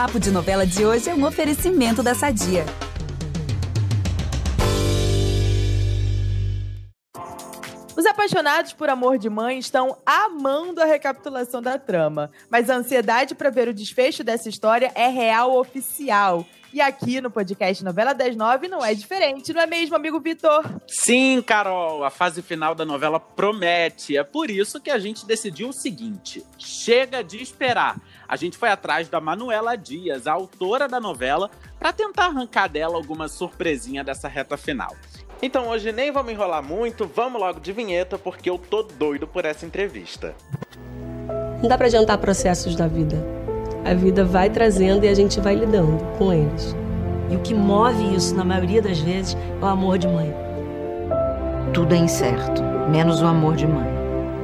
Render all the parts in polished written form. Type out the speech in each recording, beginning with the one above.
Papo de Novela de hoje é um oferecimento da Sadia. Os apaixonados por Amor de Mãe estão amando a recapitulação da trama, mas a ansiedade para ver o desfecho dessa história é real oficial. E aqui no podcast Novela das 9 não é diferente, não é mesmo, amigo Vitor? Sim, Carol, a fase final da novela promete. É por isso que a gente decidiu o seguinte: chega de esperar. A gente foi atrás da Manuela Dias, a autora da novela, para tentar arrancar dela alguma surpresinha dessa reta final. Então hoje nem vamos enrolar muito, vamos logo de vinheta, porque eu tô doido por essa entrevista. Não dá pra adiantar processos da vida. A vida vai trazendo e a gente vai lidando com eles. E o que move isso, na maioria das vezes, é o amor de mãe. Tudo é incerto, menos o amor de mãe.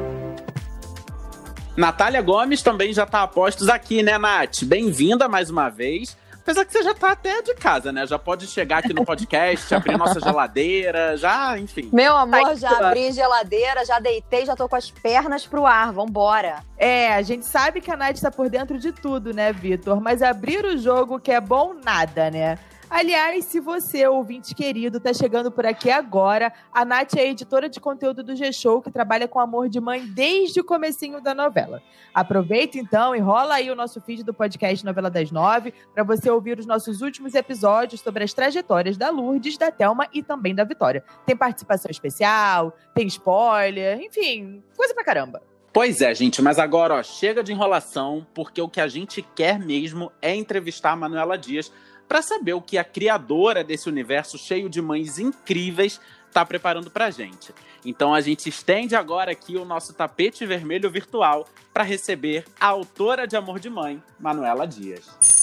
Natália Gomes também já tá a postos aqui, né, Nath? Bem-vinda mais uma vez. Apesar que você já tá até de casa, né? Já pode chegar aqui no podcast, abrir nossa geladeira, já, enfim. Meu amor, já abri geladeira, já deitei, já tô com as pernas pro ar, vambora. A gente sabe que a Nath tá por dentro de tudo, né, Vitor? Mas abrir o jogo que é bom nada, né? Aliás, se você, ouvinte querido, tá chegando por aqui agora, a Nath é editora de conteúdo do G-Show, que trabalha com Amor de Mãe desde o comecinho da novela. Aproveita então e rola aí o nosso feed do podcast Novela das 9 para você ouvir os nossos últimos episódios sobre as trajetórias da Lourdes, da Thelma e também da Vitória. Tem participação especial, tem spoiler, enfim, coisa pra caramba. Pois é, gente, mas agora, ó, chega de enrolação, porque o que a gente quer mesmo é entrevistar a Manuela Dias para saber o que a criadora desse universo cheio de mães incríveis está preparando pra gente. Então a gente estende agora aqui o nosso tapete vermelho virtual para receber a autora de Amor de Mãe, Manuela Dias.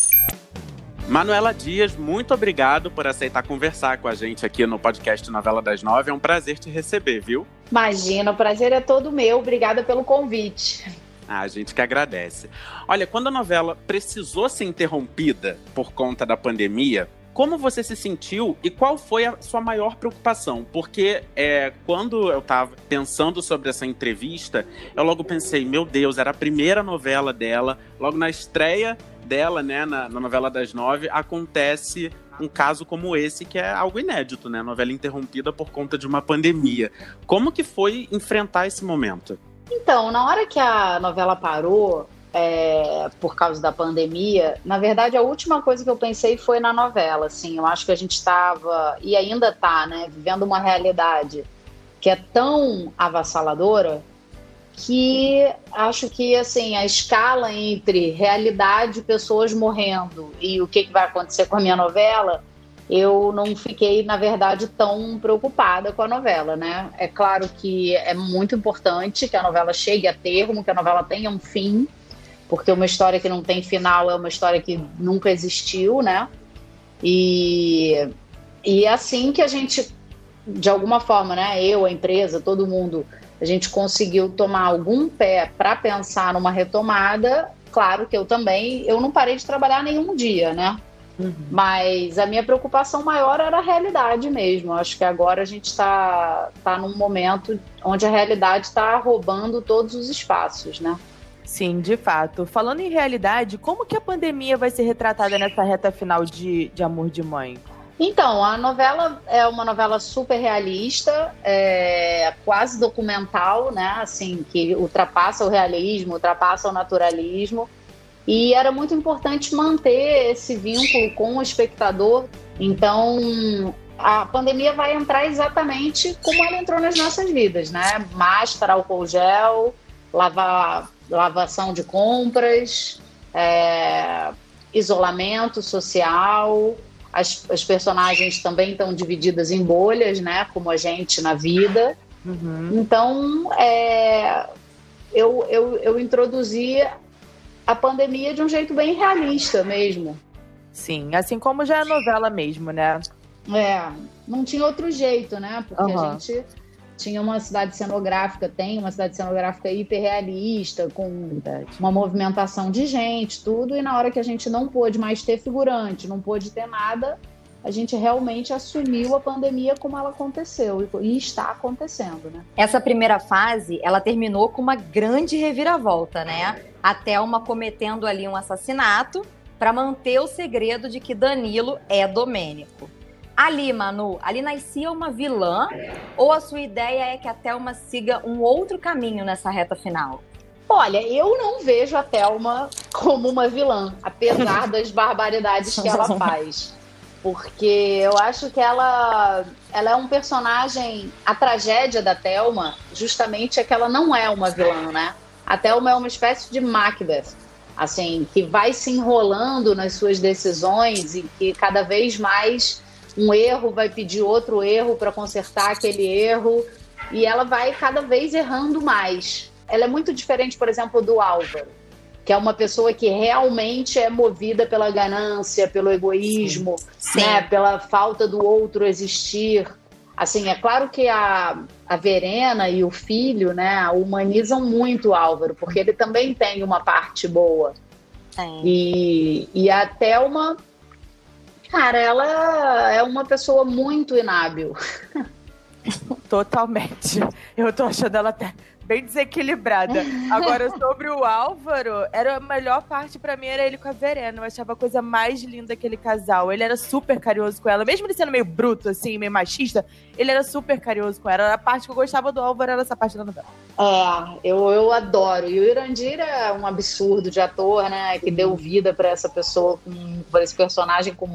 Manuela Dias, muito obrigado por aceitar conversar com a gente aqui no podcast Novela das 9. É um prazer te receber, viu? Imagina, o prazer é todo meu. Obrigada pelo convite. A gente que agradece. Olha, quando a novela precisou ser interrompida por conta da pandemia, como você se sentiu e qual foi a sua maior preocupação? Porque quando eu estava pensando sobre essa entrevista, eu logo pensei, meu Deus, era a primeira novela dela, logo na estreia dela, né, na Novela das 9, acontece um caso como esse, que é algo inédito, né? Novela interrompida por conta de uma pandemia. Como que foi enfrentar esse momento? Então, na hora que a novela parou, por causa da pandemia, na verdade, a última coisa que eu pensei foi na novela, assim. Eu acho que a gente estava, e ainda está, né, vivendo uma realidade que é tão avassaladora que acho que, assim, a escala entre realidade, pessoas morrendo e o que vai acontecer com a minha novela, eu não fiquei, na verdade, tão preocupada com a novela, né? É claro que é muito importante que a novela chegue a termo, que a novela tenha um fim, porque uma história que não tem final é uma história que nunca existiu, né? E assim que a gente, de alguma forma, né? Eu, a empresa, todo mundo, a gente conseguiu tomar algum pé para pensar numa retomada. Claro que eu não parei de trabalhar nenhum dia, né? Uhum. Mas a minha preocupação maior era a realidade mesmo. Acho que agora a gente tá num momento onde a realidade está roubando todos os espaços, né? Sim, de fato. Falando em realidade, como que a pandemia vai ser retratada nessa reta final de Amor de Mãe? Então, a novela é uma novela super realista, quase documental, né? Assim, que ultrapassa o realismo, ultrapassa o naturalismo. E era muito importante manter esse vínculo com o espectador. Então, a pandemia vai entrar exatamente como ela entrou nas nossas vidas, né? Máscara, álcool gel, lavação de compras, isolamento social. As personagens também estão divididas em bolhas, né? Como a gente na vida. Uhum. Então, eu introduzi a pandemia de um jeito bem realista mesmo. Sim, assim como já é a novela mesmo, né? Não tinha outro jeito, né? Porque a gente tinha uma cidade cenográfica, tem uma cidade cenográfica hiperrealista, com uma movimentação de gente, tudo, e na hora que a gente não pôde mais ter figurante, não pôde ter nada, a gente realmente assumiu a pandemia como ela aconteceu e está acontecendo, né? Essa primeira fase, ela terminou com uma grande reviravolta, né? A Thelma cometendo ali um assassinato para manter o segredo de que Danilo é Domênico. Ali, Manu, ali nascia uma vilã ou a sua ideia é que a Thelma siga um outro caminho nessa reta final? Olha, eu não vejo a Thelma como uma vilã, apesar das barbaridades que ela faz. Porque eu acho que ela é um personagem... A tragédia da Thelma, justamente, é que ela não é uma vilã, né? A Thelma é uma espécie de Macbeth, assim, que vai se enrolando nas suas decisões e que cada vez mais um erro vai pedir outro erro para consertar aquele erro, e ela vai cada vez errando mais. Ela é muito diferente, por exemplo, do Álvaro, que é uma pessoa que realmente é movida pela ganância, pelo egoísmo, né, pela falta do outro existir. Assim, é claro que a Verena e o filho, né, humanizam muito o Álvaro, porque ele também tem uma parte boa. E a Thelma, cara, ela é uma pessoa muito inábil. Totalmente. Eu tô achando ela até bem desequilibrada. Agora, sobre o Álvaro, a melhor parte pra mim era ele com a Verena. Eu achava a coisa mais linda aquele casal. Ele era super carinhoso com ela. Mesmo ele sendo meio bruto, assim, meio machista, ele era super carinhoso com ela. A parte que eu gostava do Álvaro era essa parte da novela. Eu adoro. E o Irandir é um absurdo de ator, né? Que deu vida pra essa pessoa, pra esse personagem com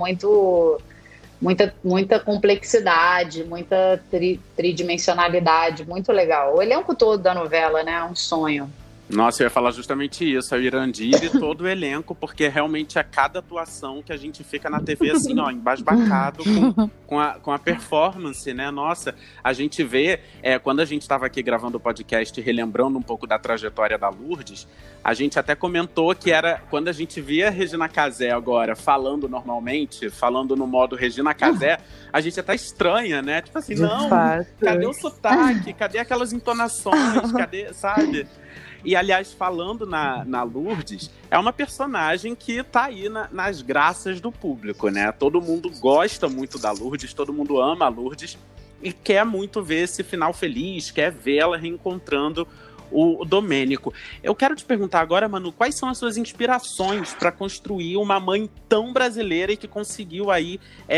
muita complexidade, muita tridimensionalidade, muito legal. O elenco todo da novela, né, é um sonho. Nossa, eu ia falar justamente isso, é o Irandir e todo o elenco, porque realmente a cada atuação que a gente fica na TV, assim, ó, embasbacado com a performance, né? Nossa, a gente vê, quando a gente estava aqui gravando o podcast, relembrando um pouco da trajetória da Lourdes, a gente até comentou que era, quando a gente via a Regina Casé agora falando normalmente, falando no modo Regina Casé, a gente até estranha, né? Tipo assim, não, cadê o sotaque? Cadê aquelas entonações? Cadê, sabe? E, aliás, falando na Lourdes, é uma personagem que tá aí nas graças do público, né? Todo mundo gosta muito da Lourdes, todo mundo ama a Lourdes e quer muito ver esse final feliz, quer ver ela reencontrando o Domênico. Eu quero te perguntar agora, Manu, quais são as suas inspirações para construir uma mãe tão brasileira e que conseguiu aí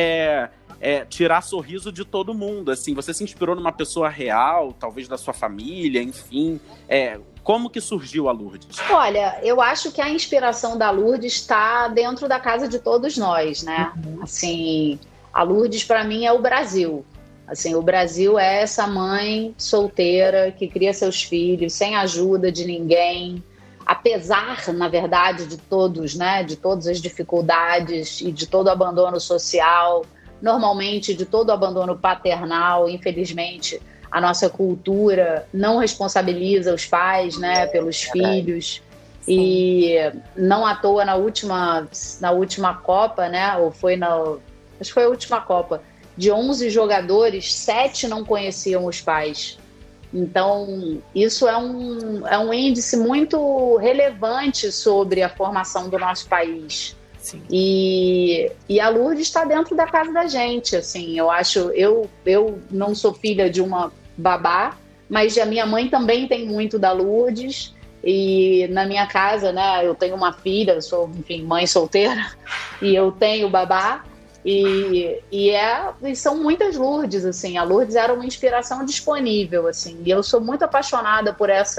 tirar sorriso de todo mundo? Assim, você se inspirou numa pessoa real, talvez da sua família, enfim... Como que surgiu a Lourdes? Olha, eu acho que a inspiração da Lourdes está dentro da casa de todos nós, né? Assim, a Lourdes para mim é o Brasil. Assim, o Brasil é essa mãe solteira que cria seus filhos sem ajuda de ninguém, apesar, na verdade, de todos, né? De todas as dificuldades e de todo o abandono social, normalmente de todo o abandono paternal, infelizmente. A nossa cultura não responsabiliza os pais, né, pelos filhos. Sim. E não à toa na última Copa, né, acho que foi a última Copa, de 11 jogadores, 7 não conheciam os pais. Então, isso é um índice muito relevante sobre a formação do nosso país. Sim. E a Lourdes está dentro da casa da gente, assim, eu não sou filha de uma babá, mas a minha mãe também tem muito da Lourdes, e na minha casa, né, eu tenho uma filha, eu sou, enfim, mãe solteira, e eu tenho babá, e são muitas Lourdes, assim, a Lourdes era uma inspiração disponível, assim, e eu sou muito apaixonada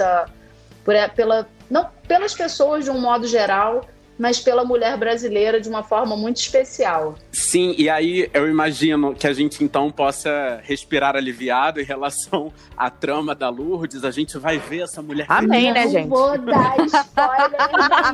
não pelas pessoas de um modo geral, mas pela mulher brasileira de uma forma muito especial. Sim, e aí eu imagino que a gente então possa respirar aliviado em relação à trama da Lourdes. A gente vai ver essa mulher Amém, feliz. né, gente? Não vou dar spoiler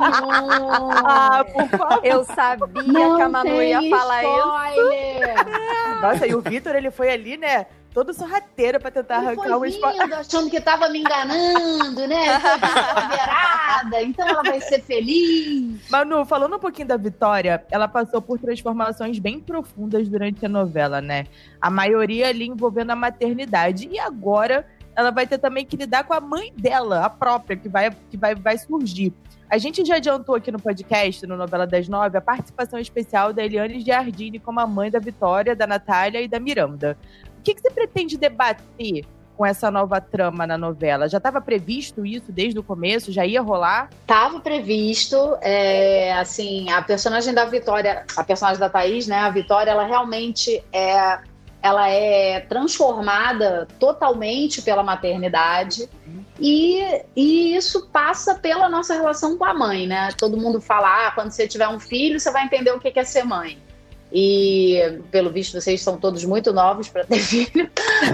por favor. Eu sabia que a Manu ia falar isso. Nossa, e o Vitor, ele foi ali, né? Todo sorrateiro pra tentar arrancar o spoiler. Achando que tava me enganando, né? Então ela vai ser feliz. Manu, falando um pouquinho da Vitória, ela passou por transformações bem profundas durante a novela, né? A maioria ali envolvendo a maternidade. E agora ela vai ter também que lidar com a mãe dela, a própria, que vai surgir. A gente já adiantou aqui no podcast, no Novela das 9, a participação especial da Eliane Giardini como a mãe da Vitória, da Natália e da Miranda. O que você pretende debater com essa nova trama na novela? Já estava previsto isso desde o começo? Já ia rolar? Tava previsto, assim, a personagem da Vitória, a personagem da Thaís, né, a Vitória, ela realmente ela é transformada totalmente pela maternidade e isso passa pela nossa relação com a mãe, né? Todo mundo fala, quando você tiver um filho, você vai entender o que é ser mãe. E, pelo visto, vocês são todos muito novos para ter filho,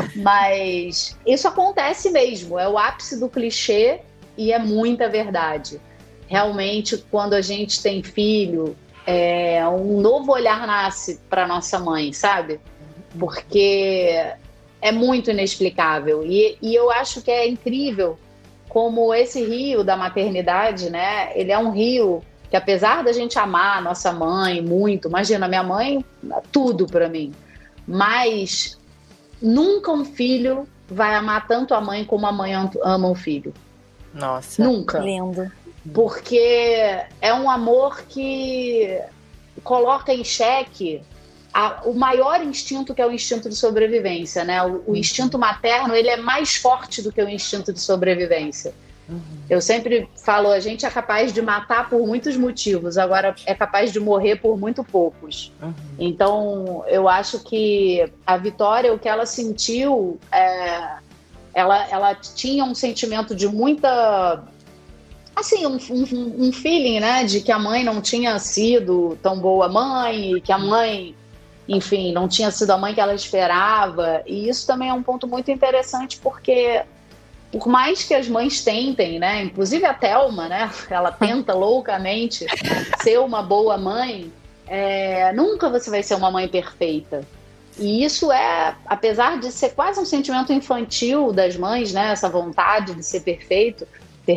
mas isso acontece mesmo, é o ápice do clichê e é muita verdade. Realmente, quando a gente tem filho, um novo olhar nasce para nossa mãe, sabe? Porque é muito inexplicável. E eu acho que é incrível como esse rio da maternidade, né? Ele é um rio que, apesar da gente amar a nossa mãe muito, imagina, minha mãe, tudo pra mim, mas nunca um filho vai amar tanto a mãe como a mãe ama o filho. Nossa. Nunca. Lindo. Porque é um amor que coloca em xeque o maior instinto, que é o instinto de sobrevivência, né? O instinto materno, ele é mais forte do que o instinto de sobrevivência. Eu sempre falo, a gente é capaz de matar por muitos motivos, agora é capaz de morrer por muito poucos. Então, eu acho que a Vitória, o que ela sentiu, ela tinha um sentimento de muita... Assim, um feeling, né, de que a mãe não tinha sido tão boa mãe, e que a mãe, enfim, não tinha sido a mãe que ela esperava. E isso também é um ponto muito interessante, porque por mais que as mães tentem, né, inclusive a Thelma, né, ela tenta loucamente ser uma boa mãe, nunca você vai ser uma mãe perfeita. E isso apesar de ser quase um sentimento infantil das mães, né, essa vontade de ser perfeita,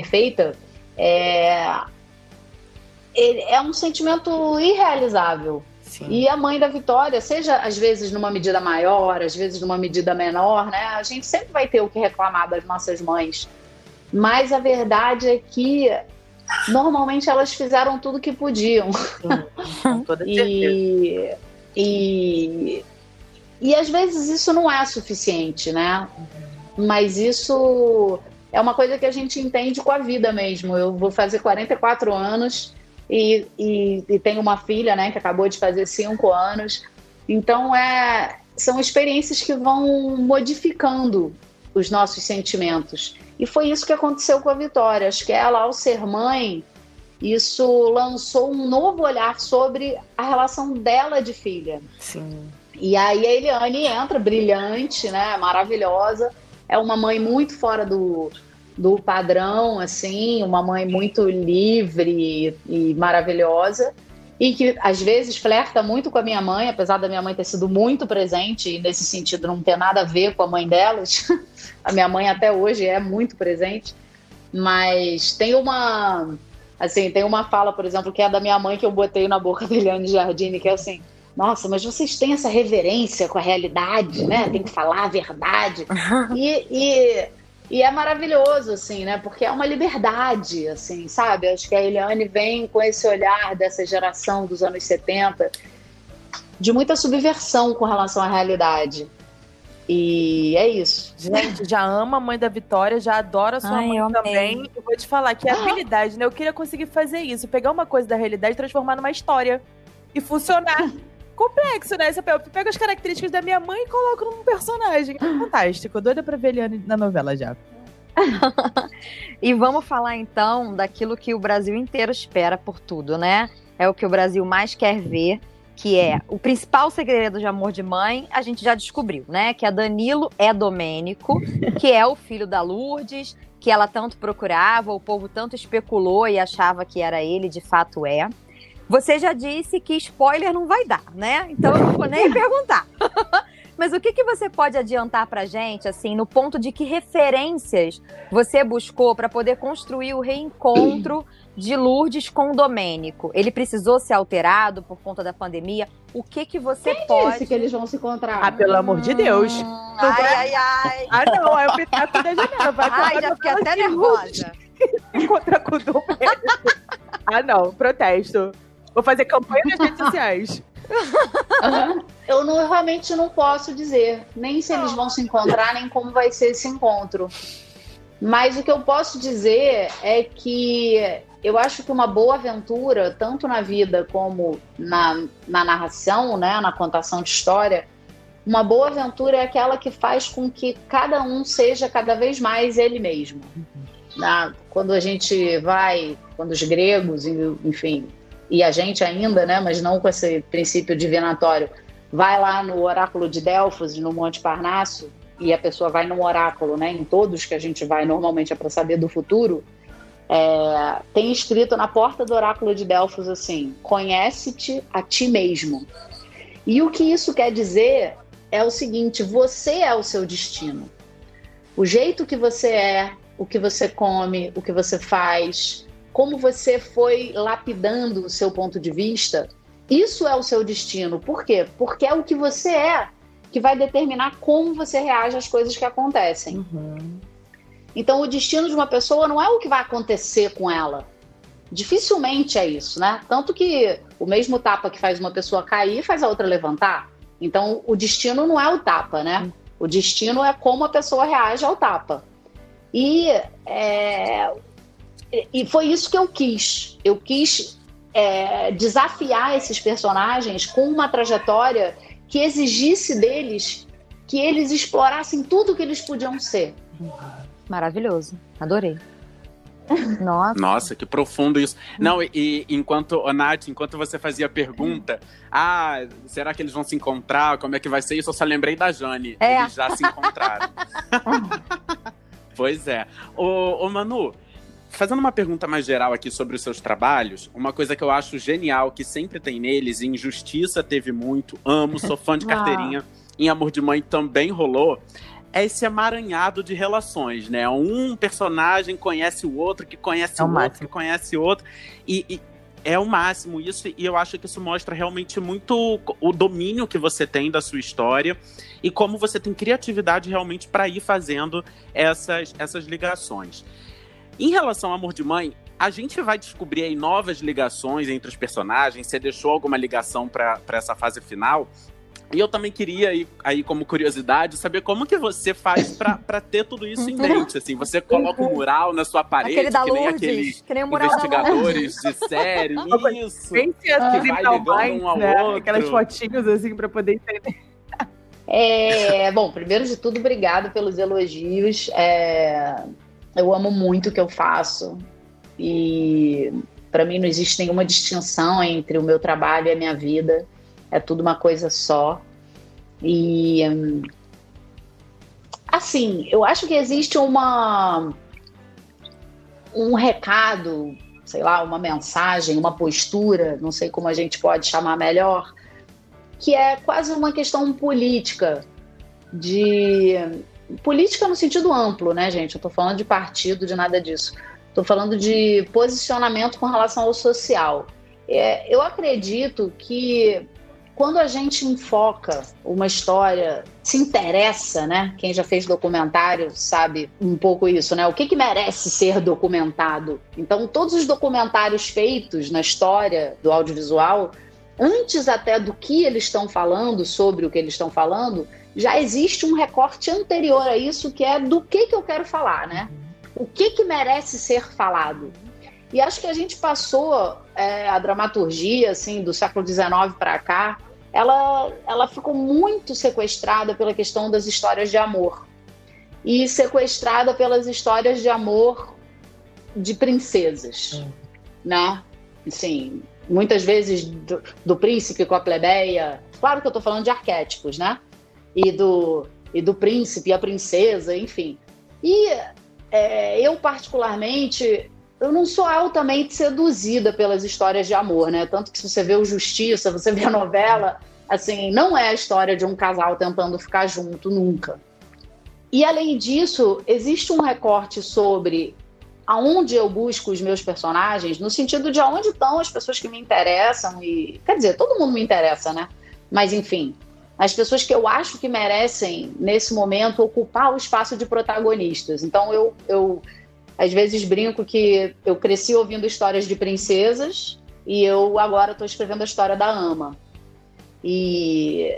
é um sentimento irrealizável. Sim. E a mãe da Vitória, seja às vezes numa medida maior, às vezes numa medida menor, né? A gente sempre vai ter o que reclamar das nossas mães. Mas a verdade é que normalmente elas fizeram tudo o que podiam. Com toda certeza. E às vezes isso não é suficiente, né? Mas isso é uma coisa que a gente entende com a vida mesmo. Eu vou fazer 44 anos e tenho uma filha, né, que acabou de fazer 5 anos. Então, são experiências que vão modificando os nossos sentimentos. E foi isso que aconteceu com a Vitória. Acho que ela, ao ser mãe, isso lançou um novo olhar sobre a relação dela de filha. Sim. E aí a Eliane entra brilhante, né, maravilhosa. É uma mãe muito fora do padrão, assim, uma mãe muito livre e maravilhosa, e que às vezes flerta muito com a minha mãe, apesar da minha mãe ter sido muito presente, e nesse sentido não ter nada a ver com a mãe delas. A minha mãe até hoje é muito presente, mas tem uma fala, por exemplo, que é da minha mãe, que eu botei na boca da Eliane Giardini, que é assim: nossa, mas vocês têm essa reverência com a realidade, né? Tem que falar a verdade. E é maravilhoso, assim, né? Porque é uma liberdade, assim, sabe? Acho que a Eliane vem com esse olhar dessa geração dos anos 70, de muita subversão com relação à realidade. E é isso. Gente, já ama a mãe da Vitória, já adora sua mãe também. Eu vou te falar que é habilidade, né? Eu queria conseguir fazer isso, pegar uma coisa da realidade e transformar numa história. E funcionar. Complexo, né? Você pega as características da minha mãe e coloca num personagem. É fantástico. Doida pra ver Eliane na novela já. E vamos falar então daquilo que o Brasil inteiro espera por tudo, né? É o que o Brasil mais quer ver, que é o principal segredo de amor de mãe, a gente já descobriu, né? Que a Danilo é Domênico, que é o filho da Lourdes, que ela tanto procurava, o povo tanto especulou e achava que era ele, de fato é. Você já disse que spoiler não vai dar, né? Então eu não vou nem perguntar. Mas o que você pode adiantar pra gente, assim, no ponto de que referências você buscou para poder construir o reencontro de Lourdes com o Domênico? Ele precisou ser alterado por conta da pandemia? O que você pode... disse que eles vão se encontrar? Ah, pelo amor de Deus. Ai. Ah, não, é o pitaco da janela. Ai, já fiquei até nervosa. Encontrar com o Domênico. Ah, não, protesto. Vou fazer campanha nas redes sociais. Eu realmente não posso dizer, nem se eles vão se encontrar, nem como vai ser esse encontro. Mas o que eu posso dizer é que eu acho que uma boa aventura, tanto na vida como na narração, né, na contação de história, uma boa aventura é aquela que faz com que cada um seja cada vez mais ele mesmo. Quando a gente vai, quando os gregos, enfim, e a gente ainda, né, mas não com esse princípio divinatório, vai lá no oráculo de Delfos, no Monte Parnasso, e a pessoa vai num oráculo, né, em todos que a gente vai normalmente é para saber do futuro, tem escrito na porta do oráculo de Delfos assim: conhece-te a ti mesmo. E o que isso quer dizer é o seguinte: você é o seu destino. O jeito que você é, o que você come, o que você faz, como você foi lapidando o seu ponto de vista, isso é o seu destino. Por quê? Porque é o que você é que vai determinar como você reage às coisas que acontecem. Então, o destino de uma pessoa não é o que vai acontecer com ela. Dificilmente é isso, né? Tanto que o mesmo tapa que faz uma pessoa cair faz a outra levantar. Então, o destino não é o tapa, né? O destino é como a pessoa reage ao tapa. E foi isso que eu quis. Eu quis desafiar esses personagens com uma trajetória que exigisse deles que eles explorassem tudo que eles podiam ser. Maravilhoso. Adorei. Nossa, que profundo isso. Não, e Nath, enquanto você fazia a pergunta, será que eles vão se encontrar? Como é que vai ser isso? Eu só lembrei da Jane. Eles já se encontraram. Pois é. Ô Manu, fazendo uma pergunta mais geral aqui sobre os seus trabalhos, uma coisa que eu acho genial, que sempre tem neles, em Justiça teve muito, amo, sou fã de carteirinha, em Amor de Mãe também rolou, é esse amaranhado de relações, né? Um personagem conhece o outro, que conhece o outro, que conhece o outro. E é o máximo isso, e eu acho que isso mostra realmente muito o domínio que você tem da sua história e como você tem criatividade realmente para ir fazendo essas ligações. Em relação ao Amor de Mãe, a gente vai descobrir aí novas ligações entre os personagens. Você deixou alguma ligação para essa fase final? E eu também queria, aí como curiosidade, saber como que você faz pra ter tudo isso em mente, assim. Você coloca um mural na sua parede, aquele da que nem Lourdes, aqueles que nem o mural investigadores de série, isso. Bem que vai ligando um ao outro. Aquelas fotinhos, assim, pra poder entender. Bom, primeiro de tudo, obrigado pelos elogios. Eu amo muito o que eu faço. E pra mim não existe nenhuma distinção entre o meu trabalho e a minha vida. É tudo uma coisa só. E, assim, eu acho que existe um recado, sei lá, uma mensagem, uma postura, não sei como a gente pode chamar melhor, que é quase uma questão política. Política no sentido amplo, né, gente? Eu tô falando de partido, de nada disso. Tô falando de posicionamento com relação ao social. Eu acredito que quando a gente enfoca uma história, se interessa, né? Quem já fez documentário sabe um pouco isso, né? O que merece ser documentado? Então, todos os documentários feitos na história do audiovisual, antes até do que eles estão falando, sobre o que eles estão falando, já existe um recorte anterior a isso, que é do que eu quero falar, né? O que merece ser falado? E acho que a gente passou a dramaturgia, assim, do século XIX para cá, ela ficou muito sequestrada pela questão das histórias de amor. E sequestrada pelas histórias de amor de princesas, né? Assim, muitas vezes do príncipe com a plebeia. Claro que eu estou falando de arquétipos, né? E do príncipe e a princesa, enfim. E eu, particularmente, eu não sou altamente seduzida pelas histórias de amor, né? Tanto que se você vê o Justiça, você vê a novela, assim, não é a história de um casal tentando ficar junto, nunca. E, além disso, existe um recorte sobre aonde eu busco os meus personagens, no sentido de aonde estão as pessoas que me interessam. E, quer dizer, todo mundo me interessa, né? Mas, enfim, as pessoas que eu acho que merecem, nesse momento, ocupar o espaço de protagonistas. Então, eu às vezes brinco que eu cresci ouvindo histórias de princesas e eu agora estou escrevendo a história da Ama. E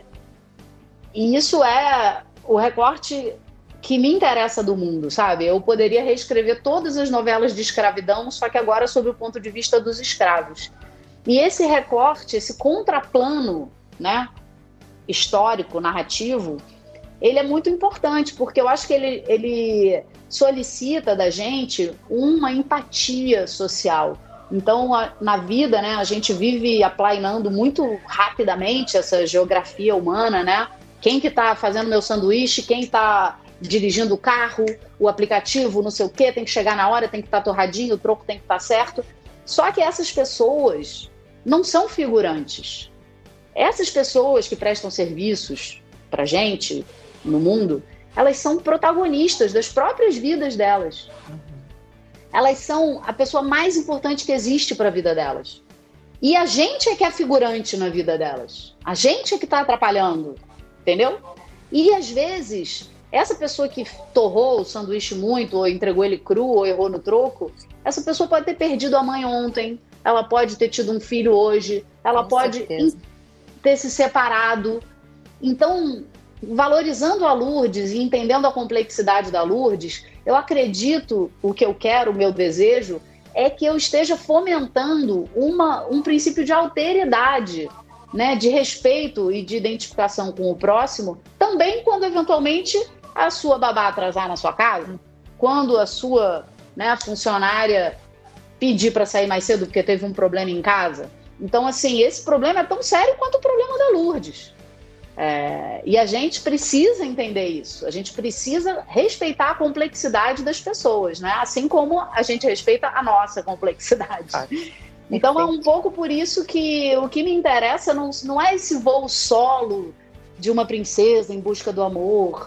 isso é o recorte que me interessa do mundo, sabe? Eu poderia reescrever todas as novelas de escravidão, só que agora sob o ponto de vista dos escravos. E esse recorte, esse contraplano, né, histórico, narrativo, ele é muito importante, porque eu acho que ele solicita da gente uma empatia social. Então, na vida, né, a gente vive aplainando muito rapidamente essa geografia humana, né? Quem que tá fazendo meu sanduíche, quem tá dirigindo o carro, o aplicativo, não sei o quê, tem que chegar na hora, tem que estar torradinho, o troco tem que estar certo. Só que essas pessoas não são figurantes. Essas pessoas que prestam serviços pra gente no mundo, elas são protagonistas das próprias vidas delas. Elas são a pessoa mais importante que existe para a vida delas. E a gente é que é figurante na vida delas. A gente é que está atrapalhando, entendeu? E às vezes, essa pessoa que torrou o sanduíche muito, ou entregou ele cru, ou errou no troco, essa pessoa pode ter perdido a mãe ontem, ela pode ter tido um filho hoje, ela pode ter se separado. Então, valorizando a Lourdes e entendendo a complexidade da Lourdes, eu acredito, o que eu quero, o meu desejo, é que eu esteja fomentando um princípio de alteridade, né, de respeito e de identificação com o próximo, também quando eventualmente a sua babá atrasar na sua casa, quando a sua, né, funcionária pedir para sair mais cedo porque teve um problema em casa. Então, assim, esse problema é tão sério quanto o problema da Lourdes. E a gente precisa entender isso, a gente precisa respeitar a complexidade das pessoas, né? Assim como a gente respeita a nossa complexidade. Então é um pouco por isso que o que me interessa não é esse voo solo de uma princesa em busca do amor.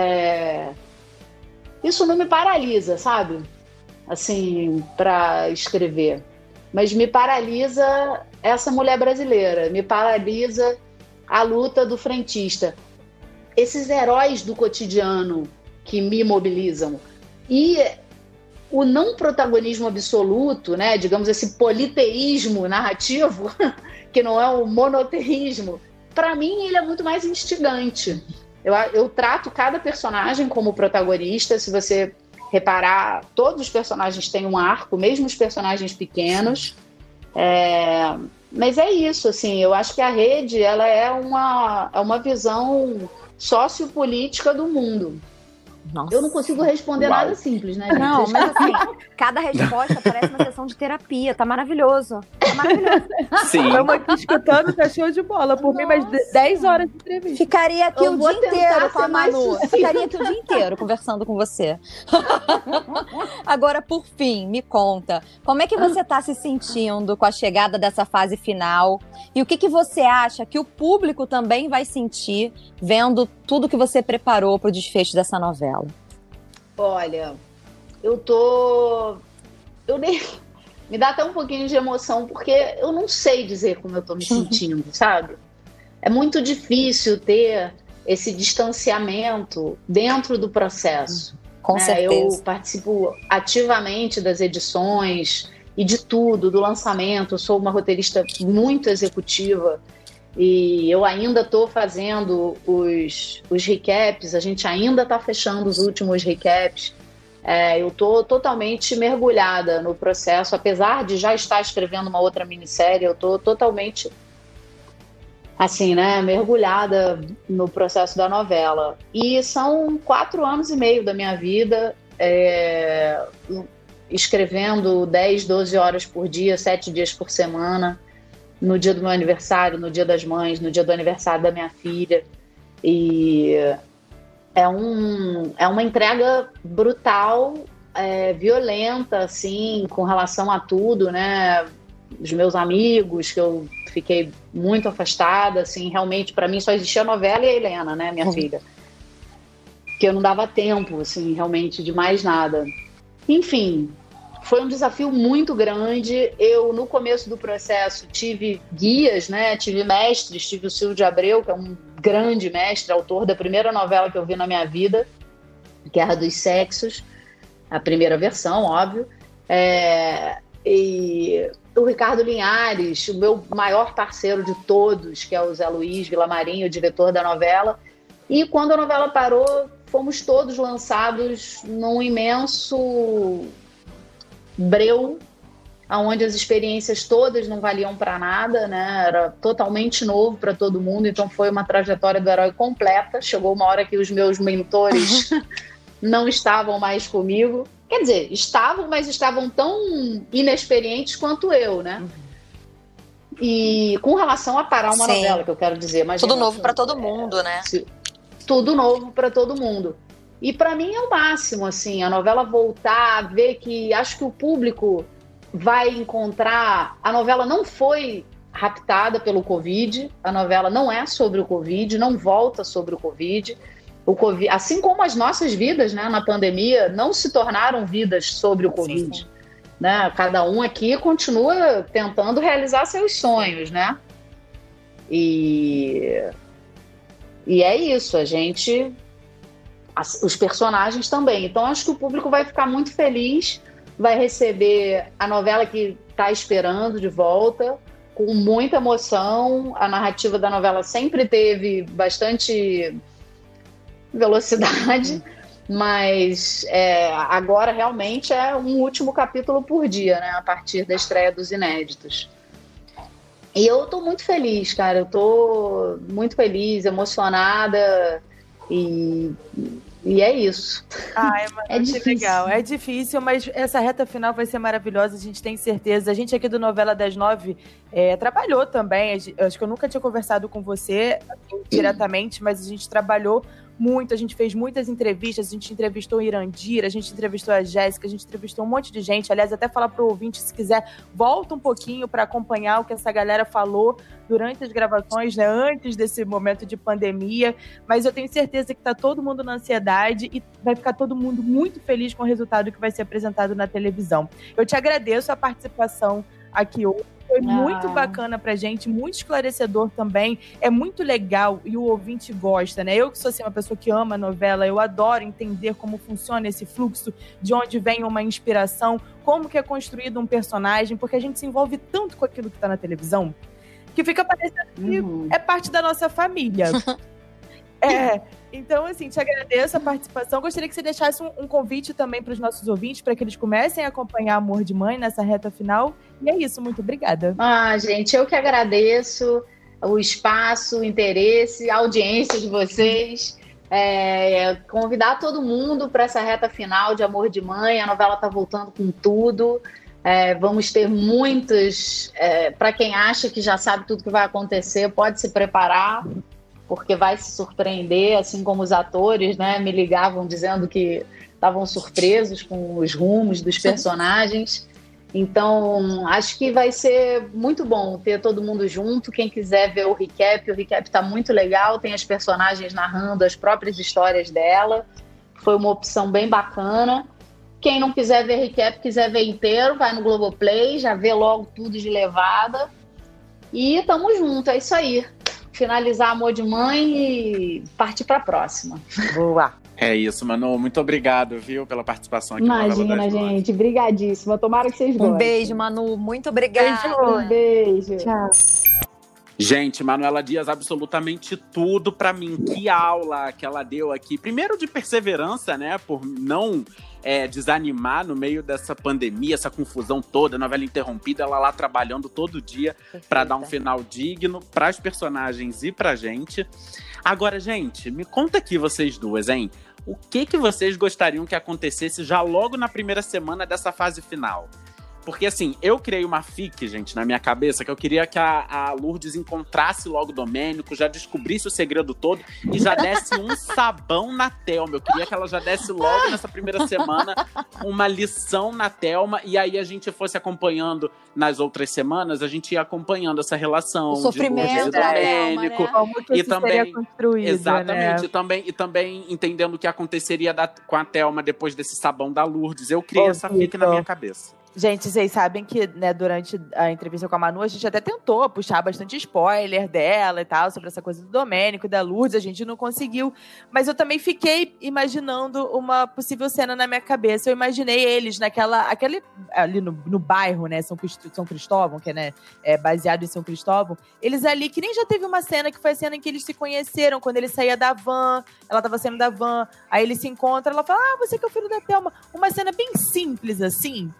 Isso não me paralisa, sabe? Assim, para escrever. Mas me paralisa essa mulher brasileira, me paralisa a luta do frentista. Esses heróis do cotidiano que me mobilizam. E o não protagonismo absoluto, né, digamos esse politeísmo narrativo, que não é o monoteísmo, para mim ele é muito mais instigante. Eu trato cada personagem como protagonista. Se você reparar, todos os personagens têm um arco, mesmo os personagens pequenos. Mas é isso, assim, eu acho que a Rede, ela é uma visão sociopolítica do mundo. Nossa. Eu não consigo responder nada simples, né, gente? Não, mas assim, cada resposta parece uma sessão de terapia, tá maravilhoso. Tá maravilhoso. Sim. Estamos aqui escutando, tá show de bola. Por mim, mais 10 horas de entrevista. Ficaria aqui Eu o vou dia tentar inteiro com a ser mais Manu. sucinta. Ficaria aqui o dia inteiro conversando com você. Agora, por fim, me conta, como é que você tá se sentindo com a chegada dessa fase final? E o que você acha que o público também vai sentir vendo tudo que você preparou pro desfecho dessa novela? Olha, me dá até um pouquinho de emoção, porque eu não sei dizer como eu tô me sentindo, sabe? É muito difícil ter esse distanciamento dentro do processo. Com certeza. Eu participo ativamente das edições e de tudo, do lançamento. Eu sou uma roteirista muito executiva e eu ainda estou fazendo os recaps, a gente ainda está fechando os últimos recaps. Eu estou totalmente mergulhada no processo, apesar de já estar escrevendo uma outra minissérie, eu estou totalmente assim, né, mergulhada no processo da novela. E são 4 anos e meio da minha vida escrevendo 10, 12 horas por dia, 7 dias por semana, no dia do meu aniversário, no dia das mães, no dia do aniversário da minha filha. E é uma entrega brutal, violenta, assim, com relação a tudo, né? Os meus amigos, que eu fiquei muito afastada, assim, realmente, para mim só existia a novela e a Helena, né, minha filha. Que eu não dava tempo, assim, realmente, de mais nada. Enfim, foi um desafio muito grande. Eu, no começo do processo, tive guias, né? Tive mestres, tive o Silvio de Abreu, que é um grande mestre, autor da primeira novela que eu vi na minha vida, Guerra dos Sexos, a primeira versão, óbvio. E o Ricardo Linhares, o meu maior parceiro de todos, que é o Zé Luiz Vilamarim, o diretor da novela. E quando a novela parou, fomos todos lançados num imenso breu, onde as experiências todas não valiam para nada, né? Era totalmente novo para todo mundo, então foi uma trajetória do herói completa. Chegou uma hora que os meus mentores não estavam mais comigo. Quer dizer, estavam, mas estavam tão inexperientes quanto eu, né? E com relação a parar uma novela, que eu quero dizer. Imagina, tudo novo para todo mundo, né? Tudo novo para todo mundo. E para mim é o máximo, assim, a novela voltar, ver que acho que o público vai encontrar... A novela não foi raptada pelo Covid, a novela não é sobre o Covid, não volta sobre o Covid. O COVID, assim como as nossas vidas, né, na pandemia, não se tornaram vidas sobre o Covid. Sim. Né? Cada um aqui continua tentando realizar seus sonhos, né? E é isso, a gente... Os personagens também. Então, acho que o público vai ficar muito feliz, vai receber a novela que está esperando de volta, com muita emoção. A narrativa da novela sempre teve bastante velocidade, mas agora realmente é um último capítulo por dia, né, a partir da estreia dos inéditos. E eu tô muito feliz, cara, eu tô muito feliz, emocionada, e é isso. É difícil. Legal. É difícil, mas essa reta final vai ser maravilhosa, a gente tem certeza. A gente aqui do Novela das 9 trabalhou também, acho que eu nunca tinha conversado com você diretamente, mas a gente trabalhou muito, a gente fez muitas entrevistas, a gente entrevistou a Irandira, a gente entrevistou a Jéssica, a gente entrevistou um monte de gente. Aliás, até falar pro ouvinte, se quiser, volta um pouquinho para acompanhar o que essa galera falou durante as gravações, né, antes desse momento de pandemia. Mas eu tenho certeza que tá todo mundo na ansiedade e vai ficar todo mundo muito feliz com o resultado que vai ser apresentado na televisão. Eu te agradeço a participação aqui hoje. Foi muito bacana pra gente, muito esclarecedor também. É muito legal e o ouvinte gosta, né? Eu que sou assim, uma pessoa que ama a novela, eu adoro entender como funciona esse fluxo, de onde vem uma inspiração, como que é construído um personagem, porque a gente se envolve tanto com aquilo que tá na televisão, que fica parecendo que é parte da nossa família. Então, assim, te agradeço a participação. Gostaria que você deixasse um convite também para os nossos ouvintes, para que eles comecem a acompanhar Amor de Mãe nessa reta final. E é isso, muito obrigada. Gente, eu que agradeço o espaço, o interesse, a audiência de vocês. Convidar todo mundo para essa reta final de Amor de Mãe. A novela está voltando com tudo. Vamos ter muitos... para quem acha que já sabe tudo que vai acontecer, pode se preparar, porque vai se surpreender, assim como os atores, né, me ligavam dizendo que estavam surpresos com os rumos dos personagens. Então, acho que vai ser muito bom ter todo mundo junto. Quem quiser ver o recap está muito legal, tem as personagens narrando as próprias histórias dela. Foi uma opção bem bacana. Quem não quiser ver recap, quiser ver inteiro, vai no Globoplay, já vê logo tudo de levada. E tamo junto, é isso aí. Finalizar Amor de Mãe e partir para a próxima. Boa! É isso, Manu. Muito obrigado, viu, pela participação aqui no Novela das 9. Gente. Brigadíssima. Tomara que vocês gostem. Um beijo, Manu. Muito obrigada. Um beijo. Tchau. Gente, Manuela Dias, absolutamente tudo pra mim. Que aula que ela deu aqui. Primeiro de perseverança, né, por não desanimar no meio dessa pandemia, essa confusão toda, novela interrompida, ela lá trabalhando todo dia para dar um final digno pras personagens e pra gente. Agora, gente, me conta aqui vocês duas, hein? O que vocês gostariam que acontecesse já logo na primeira semana dessa fase final? Porque, assim, eu criei uma fic, gente, na minha cabeça, que eu queria que a Lourdes encontrasse logo o Domênico, já descobrisse o segredo todo e já desse um sabão na Thelma. Eu queria que ela já desse logo nessa primeira semana uma lição na Thelma, e aí a gente fosse acompanhando nas outras semanas, a gente ia acompanhando essa relação o sofrimento de Lourdes e Domênico. Thelma, né? Como que isso seria construído, exatamente, né? e também entendendo o que aconteceria com a Thelma depois desse sabão da Lourdes. Eu criei essa fic na minha cabeça. Gente, vocês sabem que, né, durante a entrevista com a Manu, a gente até tentou puxar bastante spoiler dela e tal, sobre essa coisa do Domênico e da Lourdes, a gente não conseguiu. Mas eu também fiquei imaginando uma possível cena na minha cabeça. Eu imaginei eles ali no bairro, né, São Cristóvão, que né, é baseado em São Cristóvão. Eles ali, que nem já teve uma cena, que foi a cena em que eles se conheceram, quando ele saía da van, ela tava saindo da van, aí eles se encontram, ela fala, você que é o filho da Thelma. Uma cena bem simples, assim,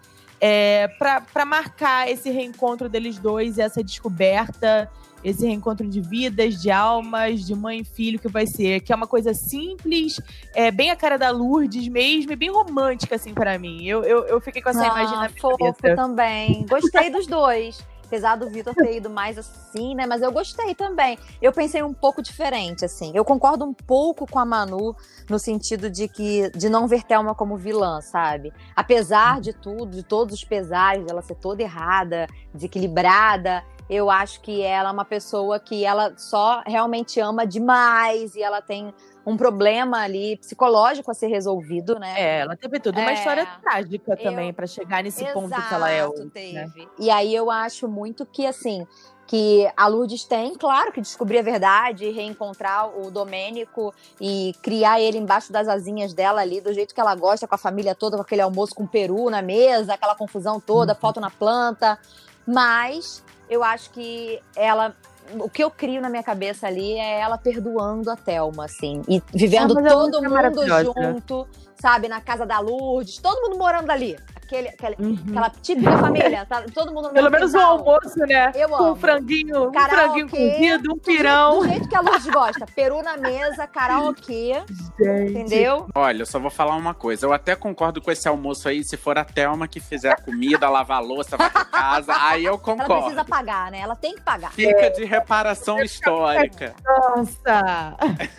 pra marcar esse reencontro deles dois, essa descoberta, esse reencontro de vidas, de almas, de mãe e filho que vai ser, que é uma coisa simples, bem a cara da Lourdes mesmo, e bem romântica, assim, pra mim. Eu fiquei com essa imagem na minha fofo cabeça. Também. Gostei dos dois. Apesar do Vitor ter ido mais assim, né? Mas eu gostei também. Eu pensei um pouco diferente, assim. Eu concordo um pouco com a Manu no sentido de não ver Thelma como vilã, sabe? Apesar de tudo, de todos os pesares, dela ser toda errada, desequilibrada, eu acho que ela é uma pessoa que ela só realmente ama demais e ela tem um problema ali psicológico a ser resolvido, né? Ela teve tudo. Uma história trágica também, pra chegar nesse ponto que ela é hoje. Teve. Né? E aí eu acho muito que, assim, que a Lourdes tem, claro, que descobrir a verdade, reencontrar o Domênico e criar ele embaixo das asinhas dela ali, do jeito que ela gosta, com a família toda, com aquele almoço com peru na mesa, aquela confusão toda, foto na planta. Mas eu acho que o que eu crio na minha cabeça ali é ela perdoando a Thelma, assim. E vivendo todo mundo junto, sabe? Na casa da Lourdes, todo mundo morando ali. Aquela típica família, tá? Todo mundo no Pelo menos quintal. o almoço, né? Eu com amo. um franguinho Karaokê, cozido, um pirão. Do jeito que a Lourdes gosta. Peru na mesa, karaokê. Gente. Entendeu? Olha, eu só vou falar uma coisa. Eu até concordo com esse almoço aí, se for a Thelma que fizer a comida, lavar a louça, vai pra casa. Aí eu concordo. Ela precisa pagar, né? Ela tem que pagar. Fica de reparação histórica. Nossa!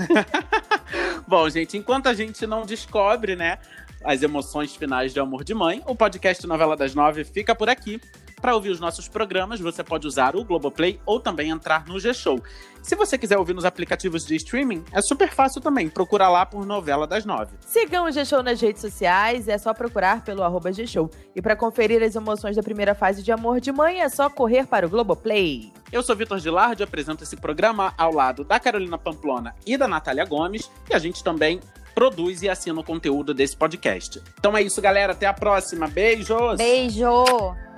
Bom, gente, enquanto a gente não descobre, né, as emoções finais de Amor de Mãe, o podcast Novela das 9 fica por aqui. Para ouvir os nossos programas, você pode usar o Globoplay ou também entrar no G-Show. Se você quiser ouvir nos aplicativos de streaming, é super fácil também. Procura lá por Novela das 9. Sigam o G-Show nas redes sociais, é só procurar pelo @G-Show. E para conferir as emoções da primeira fase de Amor de Mãe, é só correr para o Globoplay. Eu sou Vitor Gilardi, apresento esse programa ao lado da Carolina Pamplona e da Natália Gomes. E a gente também produz e assina o conteúdo desse podcast. Então é isso, galera. Até a próxima. Beijos! Beijo!